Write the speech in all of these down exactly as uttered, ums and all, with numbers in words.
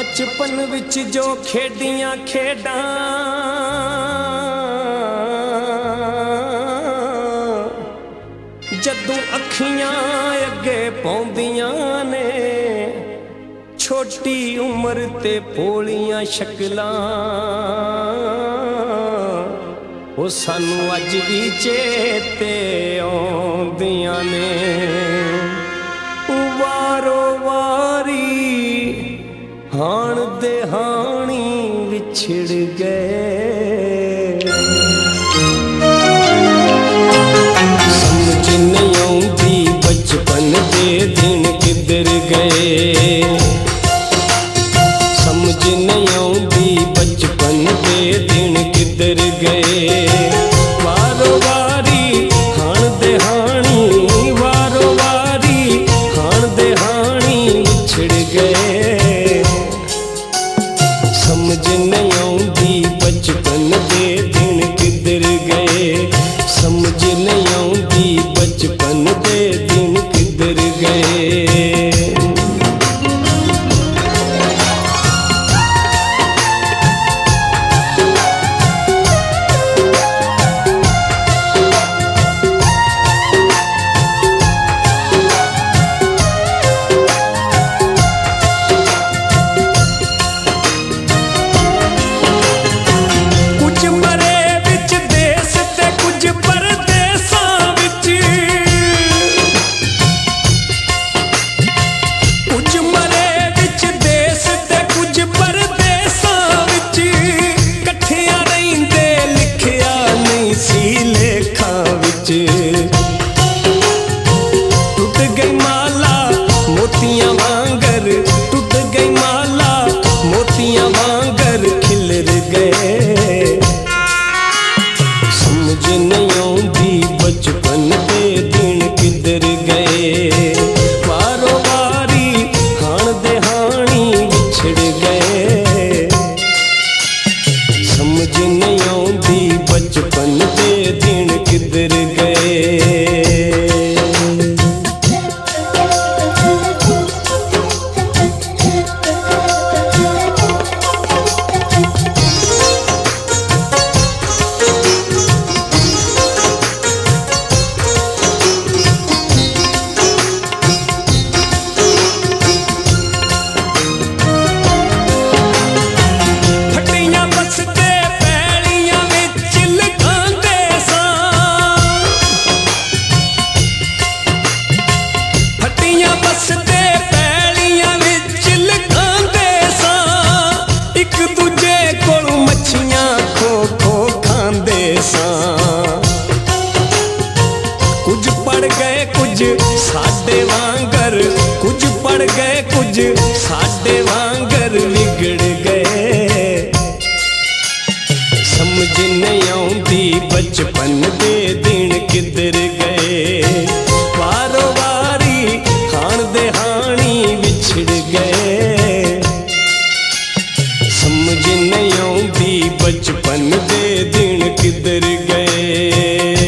बचपन विच जो खेडियां खेडां जदों अखियां अगे पौंदियां ने छोटी उम्र ते भोलियां शक्लां ओ सानू अज भी चेते आउंदियां ने वारो वारी हाण दे हाणी विछड़ गए समझ नहीं आउंदी बचपन दे दिन किधर गए समझ नहीं आउंदी बचपन दे दिन किधर गए वारो वारी हाण दे हाणी वारो वारी हाण दे हाणी विछड़ गए समझ नहीं आउंदी बचपन दे दिन किधर गए समझ नहीं आउंदी बचपन दे दिन किधर गए। टूट गई माला मोतियां वांगर टूट गई माला मोतियां वांगर खिलर गए समझ नहीं आउंदी बचपन दे दिन किधर गए वारो वारी हाण दे हाणी विछड़ गए समझ नहीं आउंदी बचपन दे दिन किधर गए। कुछ पड़ गए कुछ साडे वांगर कुछ पड़ गए कुछ साडे वांगर बिगड़ गए समझ नहीं आउंदी बचपन दे दिन किधर गए वारो वारी हाण दे हाणी विछड़ गए समझ नहीं आउंदी बचपन दे दिन किधर गए।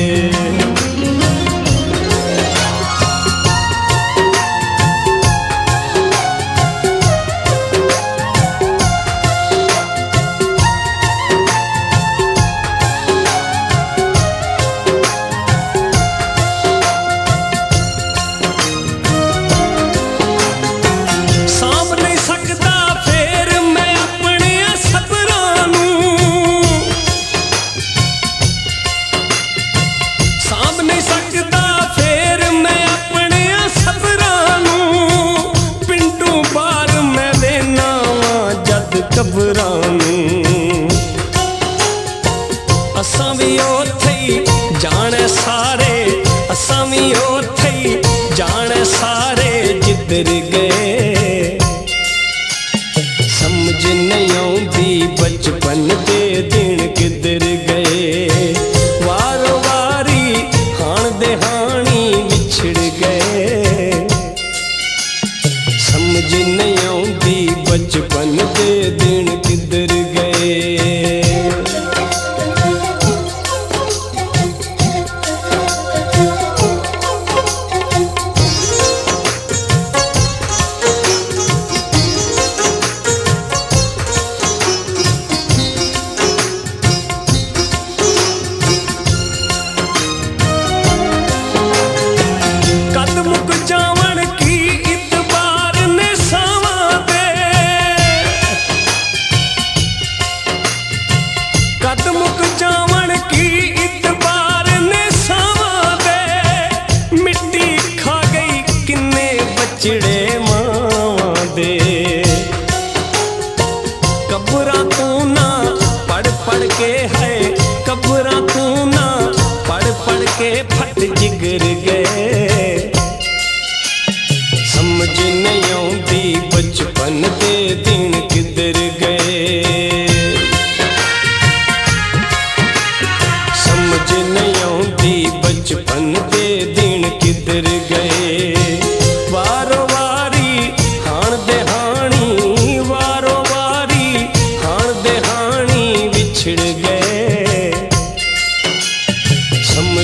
असां भी ओथे जाने सारे असां भी ओथे जाने सारे जिधर गए समझ नहीं आउंदी बचपन दे दिन किधर गए वारो वारी हाण दे हाणी विछड़ गए समझ नहीं आउंदी बचपन दे दिन किधर गए।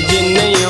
समझ नहीं